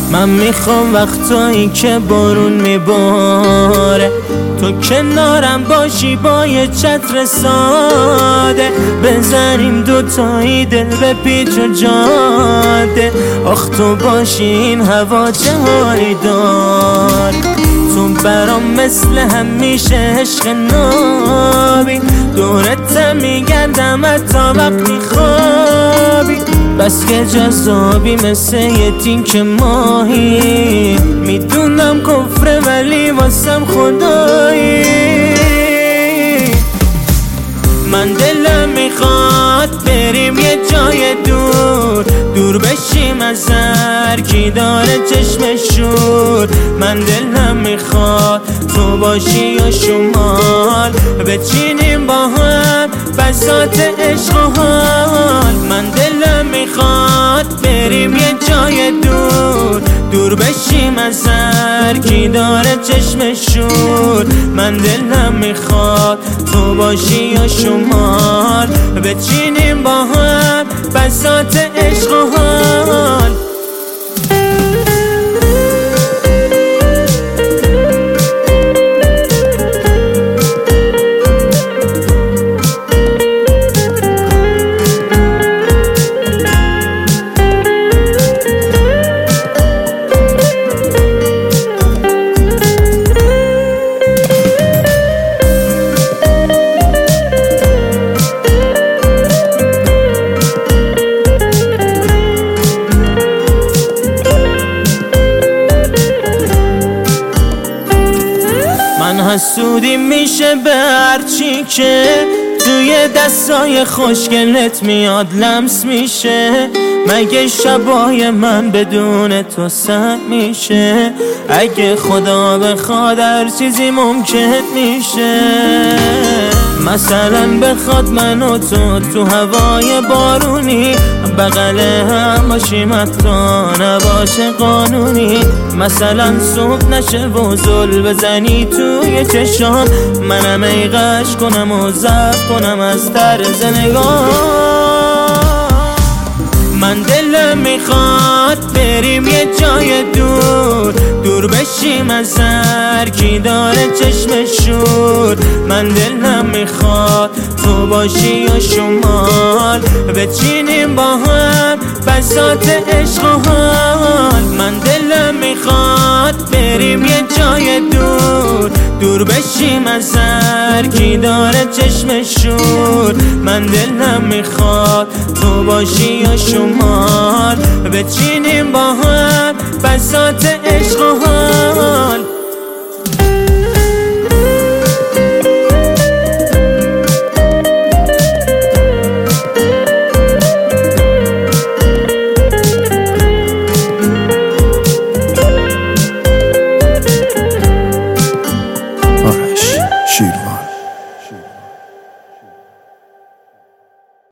من میخوام وقتایی که بارون میباره تو کنارم باشی، با یه چتر ساده بزنیم دوتایی دل به پیچ و جاده. آخ تو باشی این هوا چه حالی دار، تو برام مثل همیشه عشق نابی، دورت میگردم حتی وقتی خوابی. بس که جذابی مثل یه تینک ماهی، میدونم کفره ولی واسم خدایی. من دلم میخواد بریم یه جای دور، دور بشیم از هر کی داره چشم شور. من دلم میخواد تو باشی یا شمال، بچینیم با هم بساط عشق و حال. من دلم میخواد بریم یه جای دور، دور بشیم از هر کی داره چشم شور. من دلم میخواد تو باشی یا شمال، بچینیم با هم بساط عشق و حال. حسودی میشه به هرچی که توی دستای خوشگلت میاد لمس میشه. مگه شبای من بدون تو سر میشه؟ اگه خدا بخواد هر چیزی ممکن میشه. مثلا بخواد من و تو هوای بارونی بغل هم باشیم حتی نباشه قانونی. مثلا صبح نشه و زل بزنی توی چشام، منم ایغش کنم و ضبط کنم از طرز نگاه. من دلم میخواد بریم یه جای دور، دور بشیم از هر کی داره چشم شور. من دلم میخواد تو باشی یا شمال، بچینیم با هم بساط عشق و حال. من دلم میخواد بریم یه جای دور، دور بشیم از هر کی داره چشم شور. من دلم میخواد تو باشی یا شمال، بچینیم با هم بساط عشق و حال.